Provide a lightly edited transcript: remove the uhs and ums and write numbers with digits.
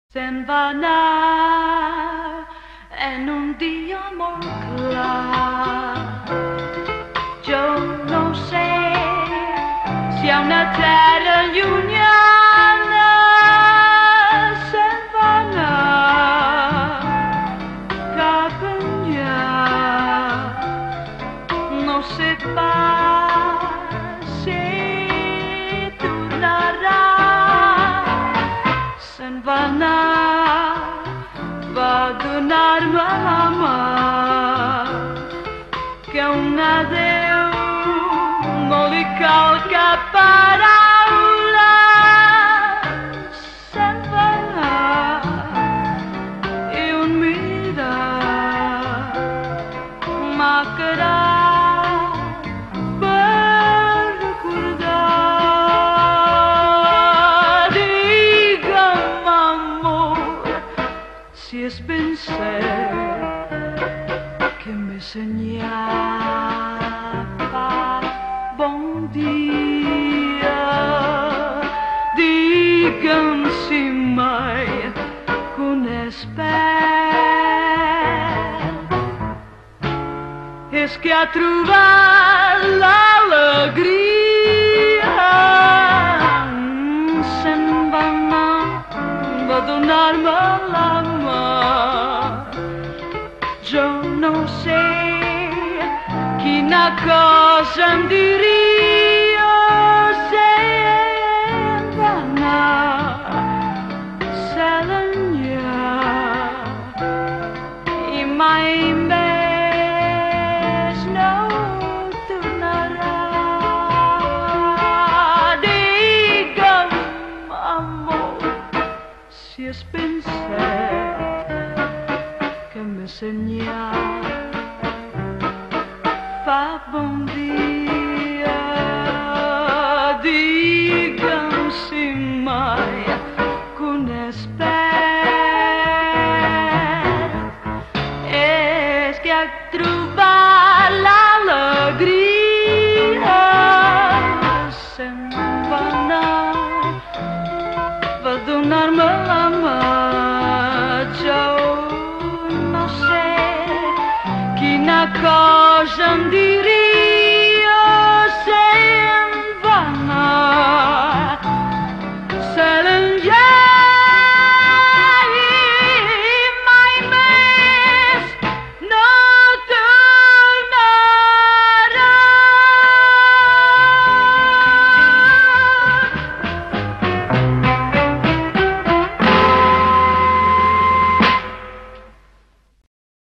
Se'n va anar en un dia molt clar. Jo no sé si hi ha una terra llunyana. Se'n va anar cap enllà. No sé pas si tornarà. Se'n va anar, va donar-me la mà, que un adéu no li cal cap paraula. Se'n va anar i un mirar m'ha quedat per recordar. Digue'm, amor, si és ben cert que més enllà fa bon dia. Digue'm si mai coneix perd. És que ha trobat l'alegria. Se'n va anar, va donar-me la mà. Jo no sé quina cosa em diria. Se'n va anar cel enllà i mai més no tornarà. Digue'm, amor, si és ben cert que més enllà fa bon dia. Digue'm si mai coneix perd. És que ha trobat l'alegria. Se'n va anar, va donar-me la mà. Jo no sé quina cosa em diu.